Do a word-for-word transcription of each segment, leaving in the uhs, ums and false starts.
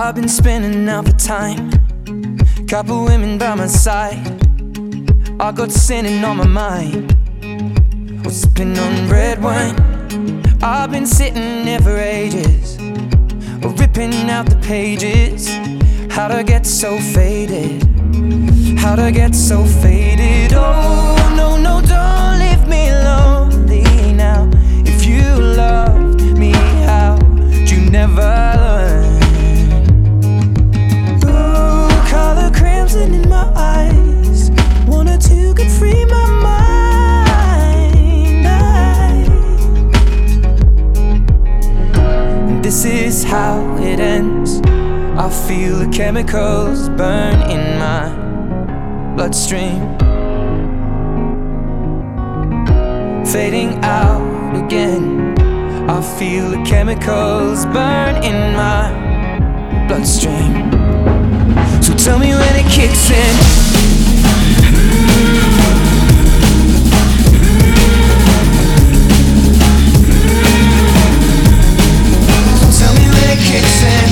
I've been spinning out the time, couple women by my side. I got sinning on my mind, was sipping on red wine. I've been sitting there for ages, ripping out the pages. How'd I get so faded? How'd I get so faded? Oh, no, no, don't leave me lonely now. If you loved me, how'd you never learn? Ooh, color crimson in my eyes, one or two could free my mind. I... This is how it ends. I feel the chemicals burn in my bloodstream, fading out again. I feel the chemicals burn in my bloodstream. So tell me when it kicks in. So tell me when it kicks in.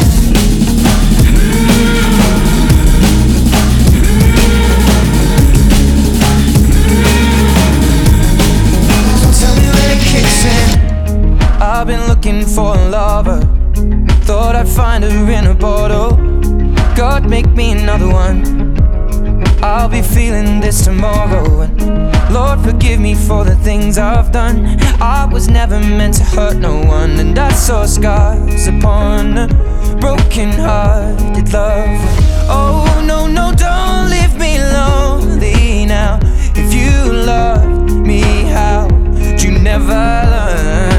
I've been looking for a lover, thought I'd find her in a bottle. God, make me another one, I'll be feeling this tomorrow. And Lord, forgive me for the things I've done. I was never meant to hurt no one, and I saw scars upon a broken-hearted love. Oh, no, no, don't leave me lonely now. If you loved me, how'd you never learn?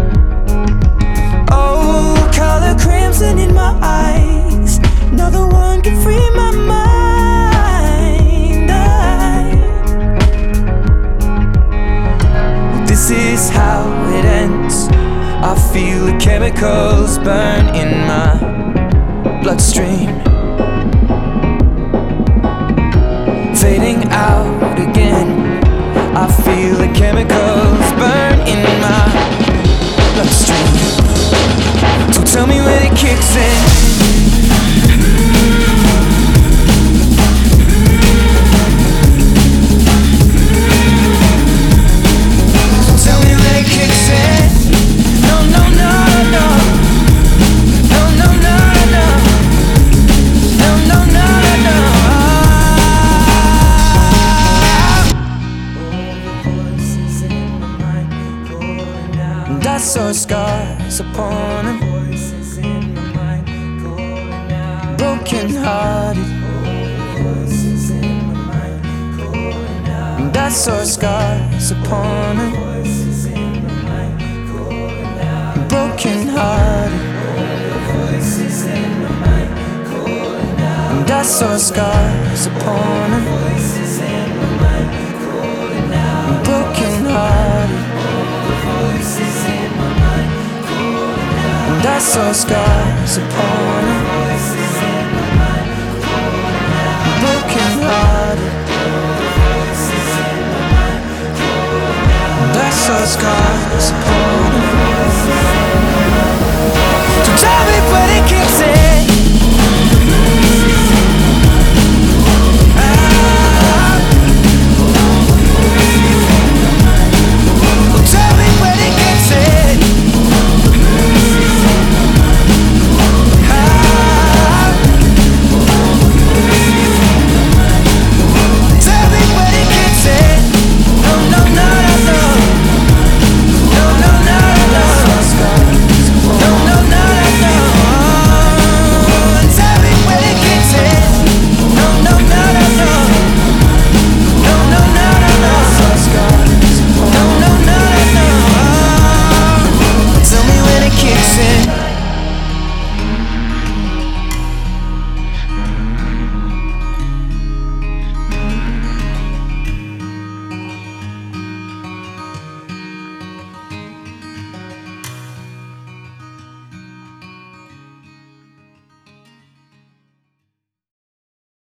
Color crimson in my eyes, another one can free my mind. I... This is how it ends. I feel the chemicals burn in my bloodstream, fading out again. I feel the chemicals burn in my bloodstream. So tell me when it kicks in. So tell me when it kicks in. No, no, no, no. No, no, no, no. No, no, no, no. All the voices in my mind calling out, and I saw scars upon him. Broken-hearted, and I saw scars upon him. Broken-hearted, and I saw scars upon him. Broken-hearted, and I saw scars upon him. Broken-hearted, and I saw scars upon him. So tell me when it